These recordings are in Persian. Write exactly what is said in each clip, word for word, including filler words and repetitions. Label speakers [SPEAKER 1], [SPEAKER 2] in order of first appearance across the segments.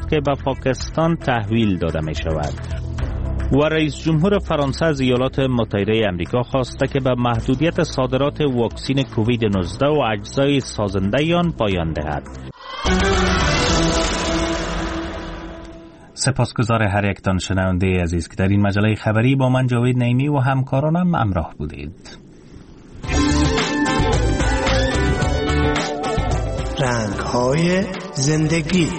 [SPEAKER 1] است که به پاکستان تحویل داده می شود. و رئیس جمهور فرانسه از ایالات متحده آمریکا خواسته که به محدودیت صادرات واکسن کووید نوزده و اجزای سازنده آن پایان دهد. سپاسگزار هر یکتان شنونده عزیز که در این مجله خبری با من جاوید نعیمی و همکارانم همراه بودید.
[SPEAKER 2] رنگ‌های زندگی.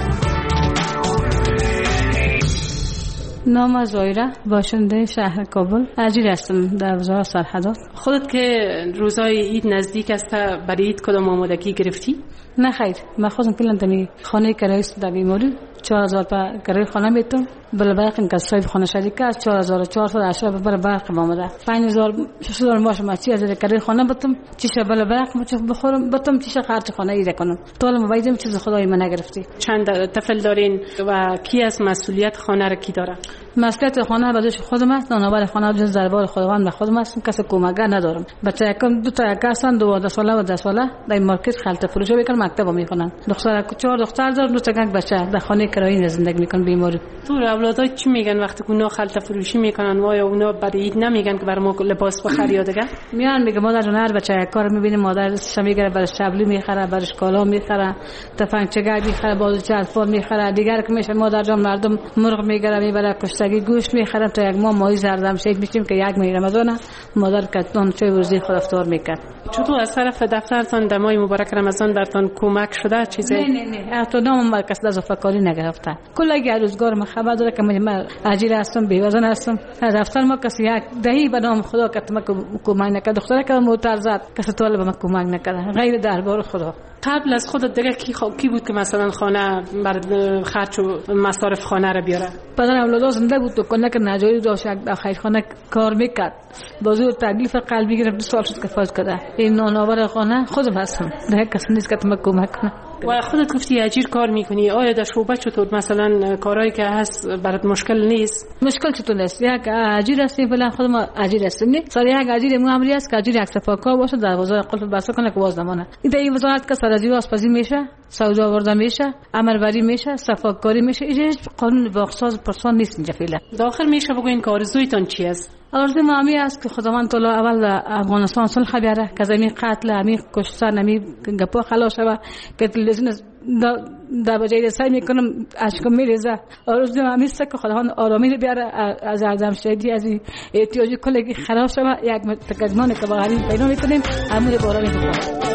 [SPEAKER 3] نام زایره، باشنده شهر کابل. اجیر هستم در وزارت سرحدات.
[SPEAKER 4] خودت که روزای عید نزدیک است، برای عید کدام آمادگی گرفتی؟
[SPEAKER 3] نه خیر، من خودم کلا دمی خانه کرایه در بیماری چهار هزار تا کرایه خانه میتونم. بله باقی که صاحب خانه شریک است چهار هزار و چهارصد اشرف بر باقی آمده. پنج هزار شش هزار ماش ما چی از کرایه خانه بتم، چیشه بله باقی ما چه بخورم بتم، چیشه خرج خانه ای کنم. طول مویدم چیز خدای من نگرفتی.
[SPEAKER 4] چند طفل دارین و کی از مسئولیت خانه را کی داره؟
[SPEAKER 3] مسئولیت خانه به دوش خودم است. نانآور خانه به دربار خداوند به خودم است. کسی کمک ندارم. بچه یکم دو تا یک هستن، دوازده ساله و ده ساله در مارکت خلط فروشی میکنن، مکتب میخونن. دختر چهار دختر دارم، دو تا بچه در خانه کرایه زندگی میکنن بیماری.
[SPEAKER 4] تو اولادای چی میگن وقتی اونا خلط فروشی میکنن؟ وایا اونا برای عید نمیگن که برام لباس بخری یا دیگه؟
[SPEAKER 3] میان میگه مادر جون هر بچه یک کار میبینه، مادر میگره برای شبلی میخره، برای کالا میخره، تفنگچگی میخره، بازوچه اطفال میخره. دیگر که میشه مادر جون مردم مرغ میگره میبره، کشتگی گوشت میخره. تا یک ماه ماهی زردم شید میشیم که یک ماه رمضان مادر کتون چه روزی خود افطار میکرد.
[SPEAKER 4] چطور از طرف دفترتان در ماه مبارک رمضان برتان کمک شده چیزی؟
[SPEAKER 3] نه نه نه حتی نام مرکز اضافه کاری نگرفتن. کلا یک روزگار ما خبر داره که من اجیر هستم، بیوزن هستم. از دفتر ما کسی یک دهی به نام خدا که ما کمک نکرد. دختره که موتر زد کسی طالب ما کمک نکرد غیر دربار خدا.
[SPEAKER 4] قبل از خودت دیگه کی خو... کی بود که مثلا خانه بر خرج و مصارف خانه را بیاره؟
[SPEAKER 3] پدر اولاد زنده بود تو کنه که نجاری داشت در خیرخانه کار میکرد. بازور تکلیف قلبی گرفت، دو سال شد که فوت کرده. این نانآور خانه خودم هستم، نه کسی نیست که ما کمک کنه.
[SPEAKER 4] و خودت گفتی اجیر کار میکنی، آیا در شعبه چطور مثلا کارهایی که هست برات مشکل نیست؟
[SPEAKER 3] مشکل چطور نیست؟ یک اجیر هستیم فعلا خودم اجیر هستم. نه سال یک اجیر ماموری است که اجیر یک صفاکار باشه در وزارت قلب بسته کنه که باز نمونه. این وزارت که سرازی آشپزی میشه، سودا آورده میشه، عملبری میشه، صفاکاری میشه. این قانون واقعساز پرسان نیست اینجا فعلا.
[SPEAKER 4] داخل میشه بگوین که آرزویتان چی است؟
[SPEAKER 3] آرزوی ما همی است که خداوند تعالی اول افغانستان صلح بیاره، که زمین قتل، همی کشتن، همی گپا خلاص شود، که تلویزیون در بجای سعی میکنم اشکم میریزه. آرزوی ما همی است که خداوند آرامی بیاره از اعظم شهیدی، از احتیاجی کلگی خلاص شود. یک تکدمان که با غریب پیدا میکنیم همون بارانی بخواه.